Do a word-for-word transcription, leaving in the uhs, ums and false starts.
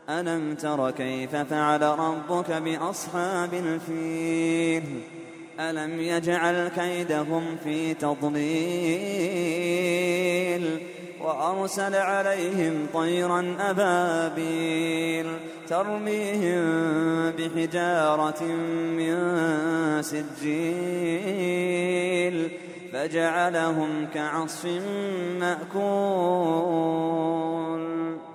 ألم تر كيف فعل ربك بأصحاب الفيل ألم يجعل كيدهم في تضليل وأرسل عليهم طيرا أبابيل ترميهم بحجارة من سجيل فجعلهم كعصف مأكول.